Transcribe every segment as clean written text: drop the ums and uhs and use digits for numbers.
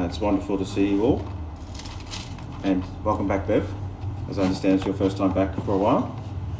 It's wonderful to see you all. And welcome back, Bev. As I understand, it's your first time back for a while.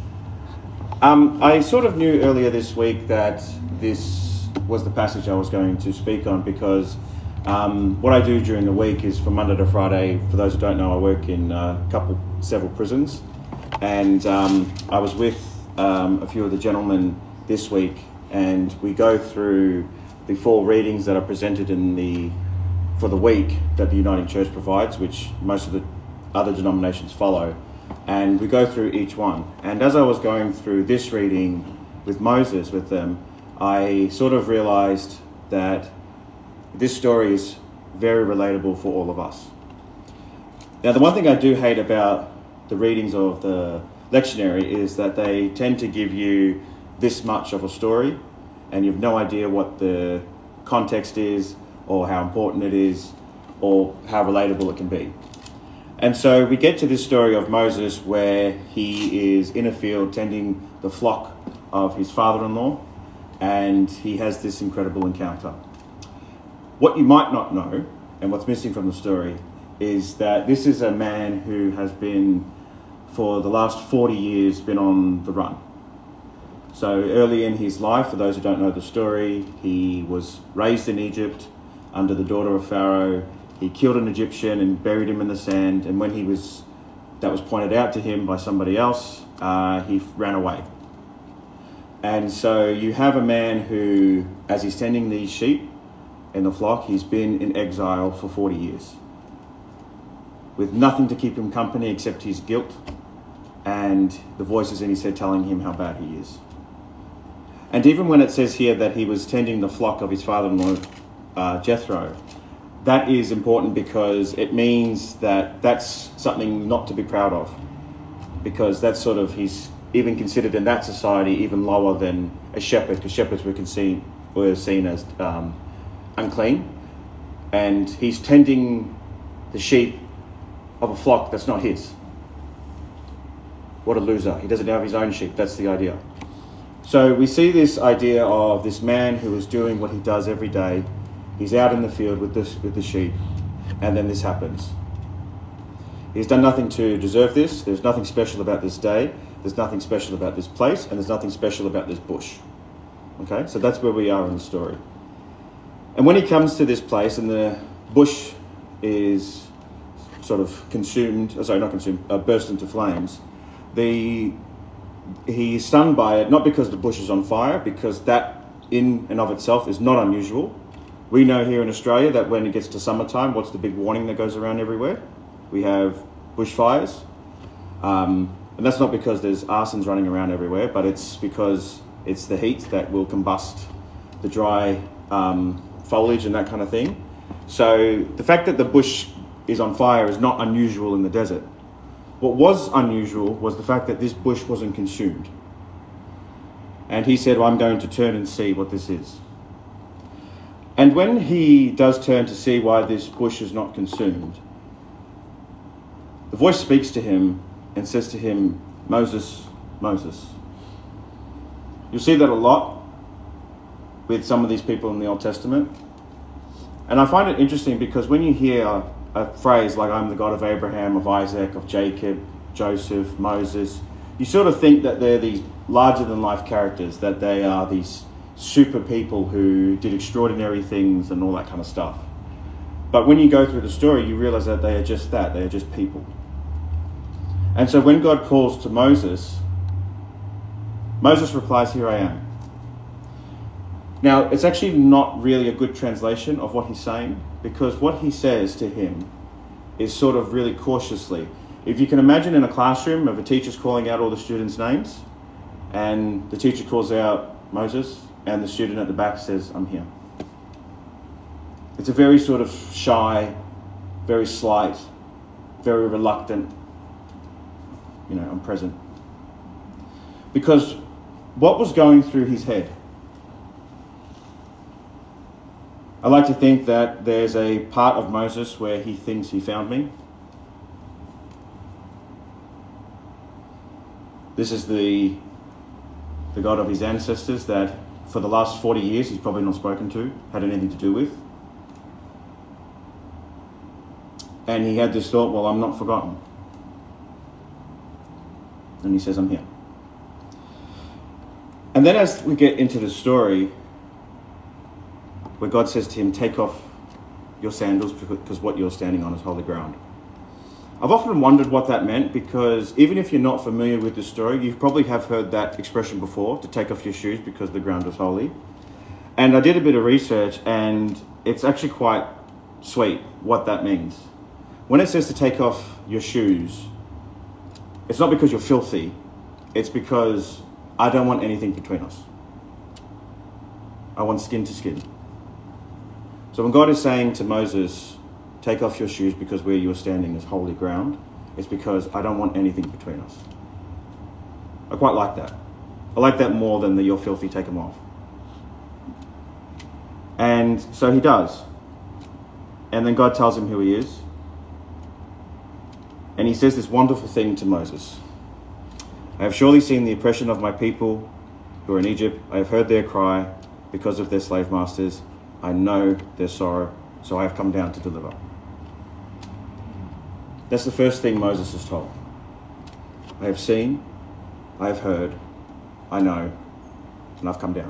I sort of knew earlier this week that this was the passage I was going to speak on because what I do during the week is from Monday to Friday. For those who don't know, I work in several prisons. And I was with a few of the gentlemen this week, and we go through the 4 readings that are presented for the week that the Uniting Church provides, which most of the other denominations follow, and we go through each one. And as I was going through this reading with Moses with them, I sort of realized that this story is very relatable for all of us. Now, the one thing I do hate about the readings of the lectionary is that they tend to give you this much of a story and you have no idea what the context is or how important it is or how relatable it can be. And so we get to this story of Moses where he is in a field tending the flock of his father-in-law, and he has this incredible encounter. What you might not know, and what's missing from the story, is that this is a man who has been, for the last 40 years, been on the run. So early in his life, for those who don't know the story, he was raised in Egypt under the daughter of Pharaoh. He killed an Egyptian and buried him in the sand. And when that was pointed out to him by somebody else, he ran away. And so you have a man who, as he's tending these sheep in the flock, he's been in exile for 40 years with nothing to keep him company except his guilt and the voices in his head telling him how bad he is. And even when it says here that he was tending the flock of his father-in-law, Jethro, that is important because it means that that's something not to be proud of, because that's sort of, he's even considered in that society even lower than a shepherd, because shepherds were seen as unclean, and he's tending the sheep of a flock that's not his. What a loser. He doesn't have his own sheep. That's the idea. So we see this idea of this man who is doing what he does every day. He's out in the field with the sheep, and then this happens. He's done nothing to deserve this. There's nothing special about this day. There's nothing special about this place, and there's nothing special about this bush. Okay, so that's where we are in the story. And when he comes to this place, and the bush is sort of burst into flames, he's stunned by it, not because the bush is on fire, because that in and of itself is not unusual. We know here in Australia that when it gets to summertime, what's the big warning that goes around everywhere? We have bushfires. And that's not because there's arsons running around everywhere, but it's because it's the heat that will combust the dry foliage and that kind of thing. So the fact that the bush is on fire is not unusual in the desert. What was unusual was the fact that this bush wasn't consumed. And he said, well, I'm going to turn and see what this is. And when he does turn to see why this bush is not consumed, the voice speaks to him and says to him, Moses, Moses. You'll see that a lot with some of these people in the Old Testament. And I find it interesting because when you hear a phrase like, I'm the God of Abraham, of Isaac, of Jacob, Joseph, Moses, you sort of think that they're these larger-than-life characters, that they are these super people who did extraordinary things and all that kind of stuff. But when you go through the story, you realize that they are just that. They are just people. And so when God calls to Moses, Moses replies, here I am. Now, it's actually not really a good translation of what he's saying, because what he says to him is sort of really cautiously. If you can imagine in a classroom of a teacher's calling out all the students' names, and the teacher calls out Moses, and the student at the back says, I'm here. It's a very sort of shy, very slight, very reluctant, I'm present. Because what was going through his head? I like to think that there's a part of Moses where he thinks he found me. This is the God of his ancestors that for the last 40 years he's probably not spoken to, had anything to do with. And he had this thought, well, I'm not forgotten. And he says, I'm here. And then as we get into the story, where God says to him, take off your sandals because what you're standing on is holy ground. I've often wondered what that meant, because even if you're not familiar with the story, you probably have heard that expression before, to take off your shoes because the ground was holy. And I did a bit of research, and it's actually quite sweet what that means. When it says to take off your shoes, it's not because you're filthy, it's because I don't want anything between us. I want skin to skin. So when God is saying to Moses, take off your shoes because where you are standing is holy ground, it's because I don't want anything between us. I quite like that. I like that more than the you're filthy, take them off. And so he does. And then God tells him who he is. And he says this wonderful thing to Moses. I have surely seen the oppression of my people who are in Egypt. I have heard their cry because of their slave masters. I know their sorrow, so I have come down to deliver. That's the first thing Moses is told. I have seen, I have heard, I know, and I've come down.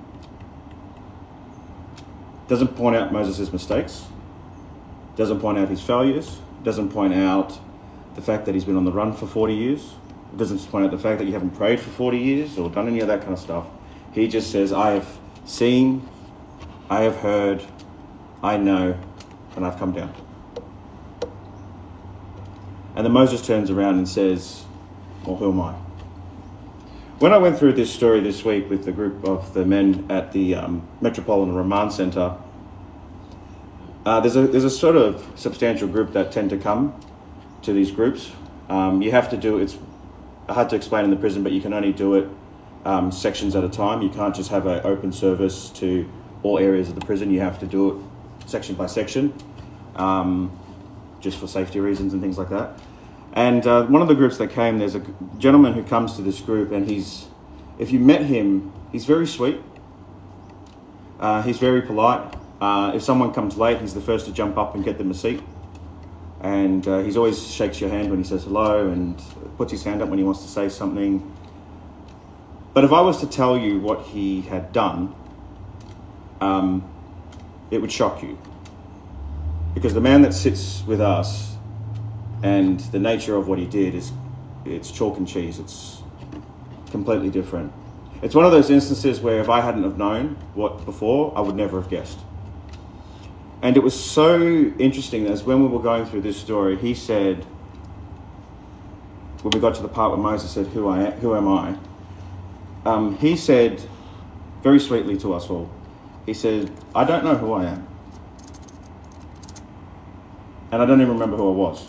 Doesn't point out Moses' mistakes, doesn't point out his failures, doesn't point out the fact that he's been on the run for 40 years, it doesn't point out the fact that you haven't prayed for 40 years or done any of that kind of stuff. He just says, I have seen, I have heard, I know, and I've come down. And then Moses turns around and says, well, who am I? When I went through this story this week with the group of the men at the Metropolitan Remand Centre, there's a sort of substantial group that tend to come to these groups. You have to do it's hard to explain in the prison, but you can only do it sections at a time. You can't just have an open service to all areas of the prison. You have to do it section by section, just for safety reasons and things like that. And one of the groups that came, there's a gentleman who comes to this group, and if you met him, he's very sweet. He's very polite. If someone comes late, he's the first to jump up and get them a seat. And he's always shakes your hand when he says hello and puts his hand up when he wants to say something. But if I was to tell you what he had done, it would shock you. Because the man that sits with us and the nature of what he did it's chalk and cheese. It's completely different. It's one of those instances where if I hadn't have known what before, I would never have guessed. And it was so interesting as when we were going through this story, he said, when we got to the part where Moses said, who am I? He said very sweetly to us all, he said, I don't know who I am. And I don't even remember who I was.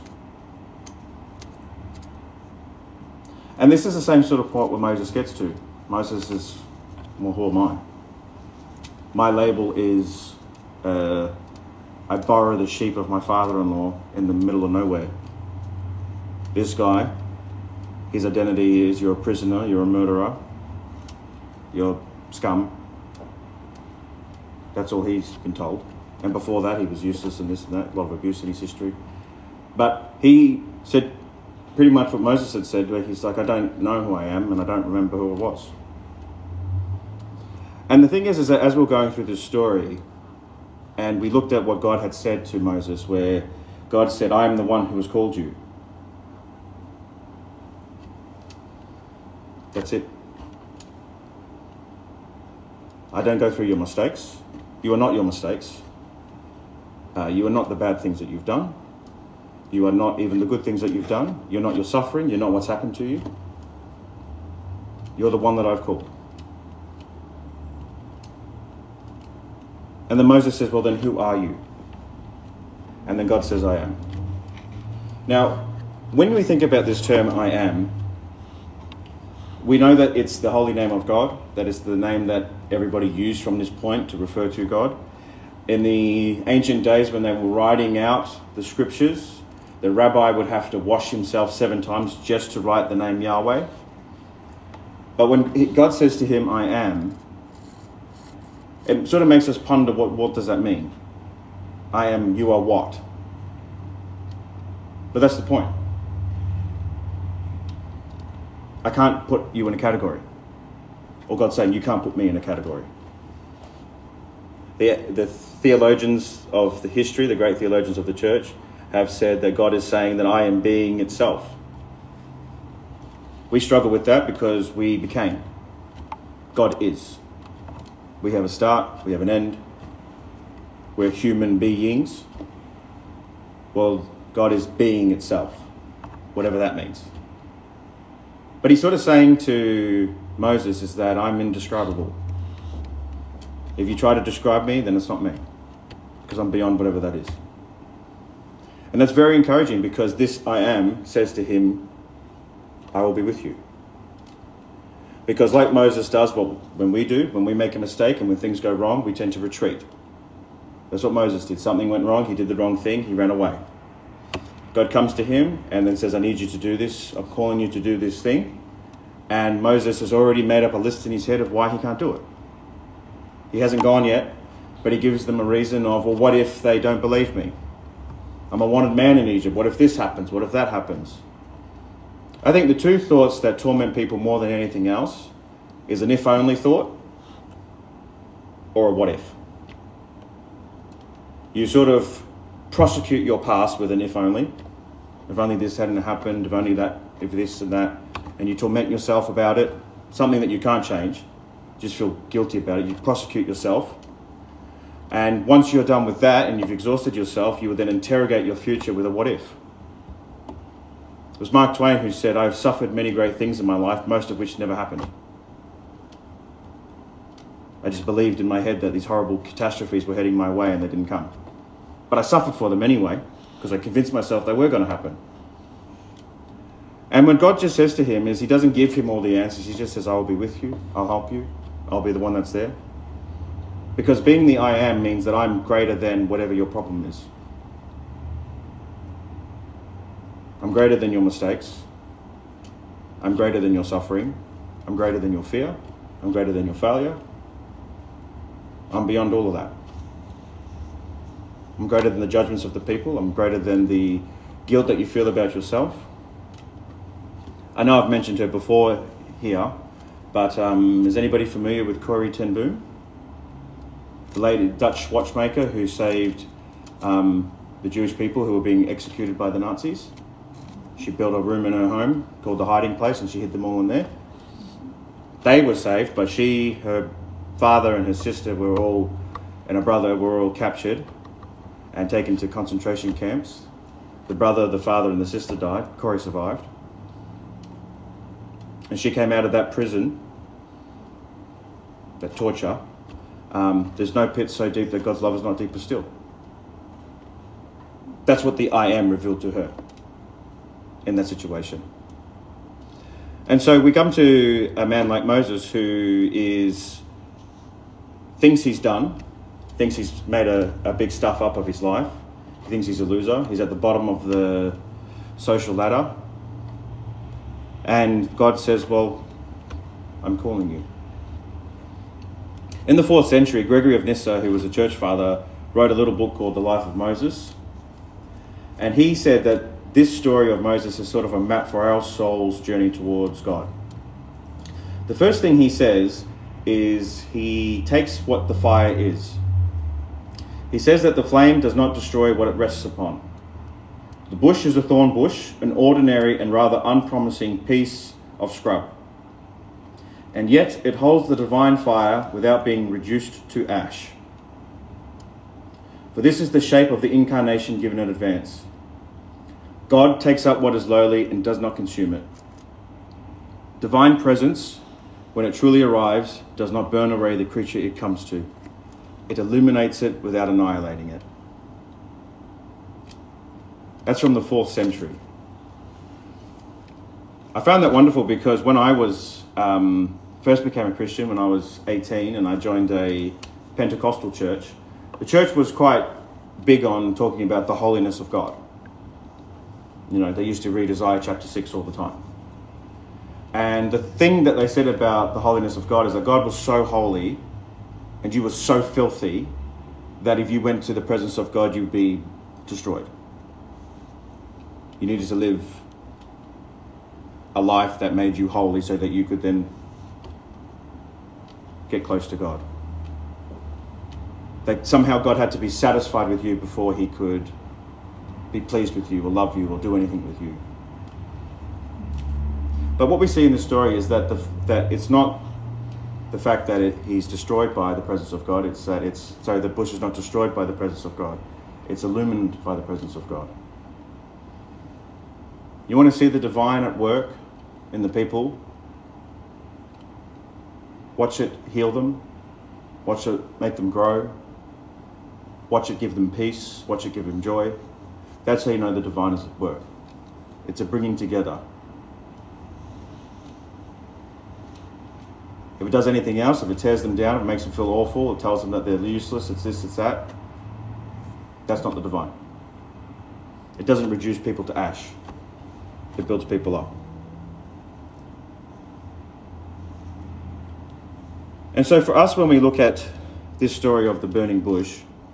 And this is the same sort of point where Moses gets to. Moses is, well, who am I? My label is, I borrow the sheep of my father-in-law in the middle of nowhere. This guy, his identity is you're a prisoner, you're a murderer, you're scum. That's all he's been told. And before that, he was useless and this and that, a lot of abuse in his history. But he said pretty much what Moses had said, where he's like, I don't know who I am and I don't remember who I was. And the thing is that as we're going through this story, and we looked at what God had said to Moses, where God said, I am the one who has called you. That's it. I don't go through your mistakes. You are not your mistakes. You are not the bad things that you've done. You are not even the good things that you've done. You're not your suffering. You're not what's happened to you. You're the one that I've called. And then Moses says, well, then who are you? And then God says, I am. Now, when we think about this term, I am, we know that it's the holy name of God. That is the name that everybody used from this point to refer to God. In the ancient days when they were writing out the scriptures, the rabbi would have to wash himself 7 times just to write the name Yahweh. But when God says to him, I am, it sort of makes us ponder what does that mean? I am, you are what? But that's the point. I can't put you in a category. Or God's saying, you can't put me in a category. The theologians of the history, the great theologians of the church, have said that God is saying that I am being itself. We struggle with that because we became. God is. We have a start, we have an end. We're human beings. Well, God is being itself, whatever that means. But he's sort of saying to Moses is that I'm indescribable. If you try to describe me, then it's not me, because I'm beyond whatever that is. And that's very encouraging, because this I am says to him, I will be with you. Because like Moses does, when we make a mistake and when things go wrong, we tend to retreat. That's what Moses did. Something went wrong, he did the wrong thing, he ran away. God comes to him and then says, I need you to do this, I'm calling you to do this thing. And Moses has already made up a list in his head of why he can't do it. He hasn't gone yet, but he gives them a reason of, well, what if they don't believe me? I'm a wanted man in Egypt. What if this happens? What if that happens? I think the two thoughts that torment people more than anything else is an if-only thought or a what if. You sort of prosecute your past with an if-only. If only this hadn't happened, if only that, if this and that, and you torment yourself about it, something that you can't change. You just feel guilty about it. You prosecute yourself. And once you're done with that and you've exhausted yourself, you will then interrogate your future with a what if. It was Mark Twain who said, I've suffered many great things in my life, most of which never happened. I just believed in my head that these horrible catastrophes were heading my way and they didn't come. But I suffered for them anyway, because I convinced myself they were going to happen. And when God just says to him is, he doesn't give him all the answers, he just says, I will be with you, I'll help you, I'll be the one that's there. Because being the I am means that I'm greater than whatever your problem is. I'm greater than your mistakes. I'm greater than your suffering. I'm greater than your fear. I'm greater than your failure. I'm beyond all of that. I'm greater than the judgments of the people. I'm greater than the guilt that you feel about yourself. I know I've mentioned her before here, but is anybody familiar with Corrie ten Boom? The lady Dutch watchmaker who saved the Jewish people who were being executed by the Nazis. She built a room in her home called the hiding place and she hid them all in there. They were saved, but her father and her sister and her brother were all captured and taken to concentration camps. The brother, the father and the sister died. Corrie survived. And she came out of that prison, that torture. There's no pit so deep that God's love is not deeper still. That's what the I am revealed to her in that situation. And so we come to a man like Moses who thinks he's done, thinks he's made a big stuff up of his life. He thinks he's a loser. He's at the bottom of the social ladder. And God says, well, I'm calling you. In the 4th century, Gregory of Nyssa, who was a church father, wrote a little book called The Life of Moses. And he said that this story of Moses is sort of a map for our soul's journey towards God. The first thing he says is he takes what the fire is. He says that the flame does not destroy what it rests upon. The bush is a thorn bush, an ordinary and rather unpromising piece of scrub. And yet it holds the divine fire without being reduced to ash. For this is the shape of the incarnation given in advance. God takes up what is lowly and does not consume it. Divine presence, when it truly arrives, does not burn away the creature it comes to. It illuminates it without annihilating it. That's from the 4th century. I found that wonderful because when I was first became a Christian when I was 18 and I joined a Pentecostal church, the church was quite big on talking about the holiness of God. You know, they used to read Isaiah chapter 6 all the time. And the thing that they said about the holiness of God is that God was so holy and you were so filthy that if you went to the presence of God, you'd be destroyed. You needed to live a life that made you holy so that you could then get close to God. That somehow God had to be satisfied with you before he could be pleased with you or love you or do anything with you. But what we see in this story is that that it's not the fact that he's destroyed by the presence of God. It's that the bush is not destroyed by the presence of God. It's illumined by the presence of God. You want to see the divine at work in the people? Watch it heal them. Watch it make them grow. Watch it give them peace. Watch it give them joy. That's how you know the divine is at work. It's a bringing together. If it does anything else, if it tears them down, if it makes them feel awful, it tells them that they're useless, it's this, it's that, that's not the divine. It doesn't reduce people to ash. It builds people up. And so for us, when we look at this story of the burning bush,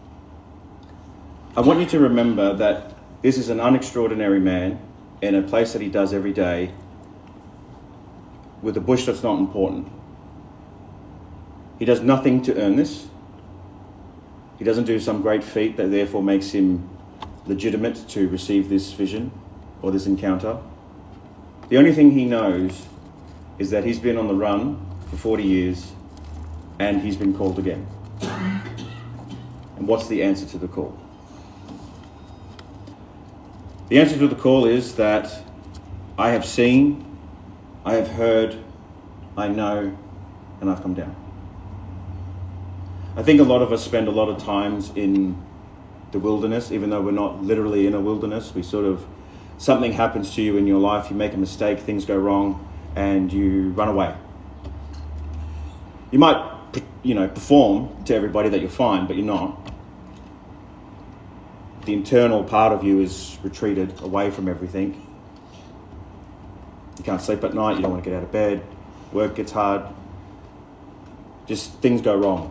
I want you to remember that this is an unextraordinary man in a place that he does every day with a bush that's not important. He does nothing to earn this. He doesn't do some great feat that therefore makes him legitimate to receive this vision or this encounter. The only thing he knows is that he's been on the run for 40 years and he's been called again. And what's the answer to the call? The answer to the call is that I have seen, I have heard, I know, and I've come down. I think a lot of us spend a lot of times in the wilderness, even though we're not literally in a wilderness. Something happens to you in your life, you make a mistake, things go wrong, and you run away. You might, perform to everybody that you're fine, but you're not. The internal part of you is retreated away from everything. You can't sleep at night, you don't want to get out of bed, work gets hard, just things go wrong.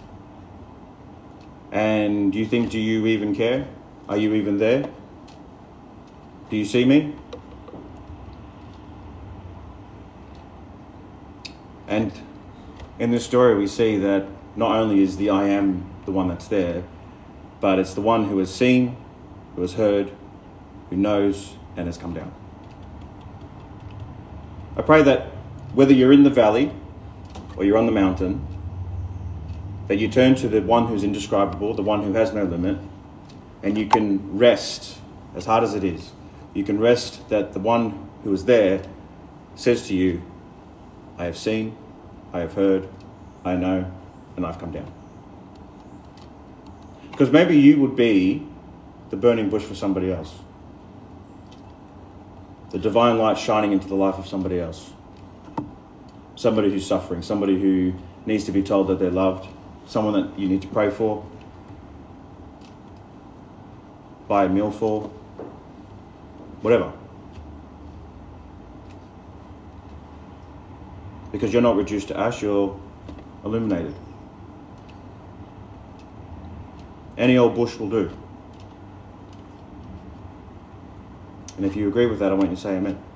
And you think, do you even care? Are you even there? Do you see me? And in this story we see that not only is the I am the one that's there, but it's the one who has seen, who has heard, who knows, and has come down. I pray that whether you're in the valley or you're on the mountain, that you turn to the one who's indescribable, the one who has no limit, and you can rest, as hard as it is, you can rest that the one who is there says to you, I have seen, I have heard, I know, and I've come down. Because maybe you would be the burning bush for somebody else. The divine light shining into the life of somebody else. Somebody who's suffering, somebody who needs to be told that they're loved, someone that you need to pray for, buy a meal for, whatever. Because you're not reduced to ash, you're illuminated. Any old bush will do. And if you agree with that, I want you to say amen.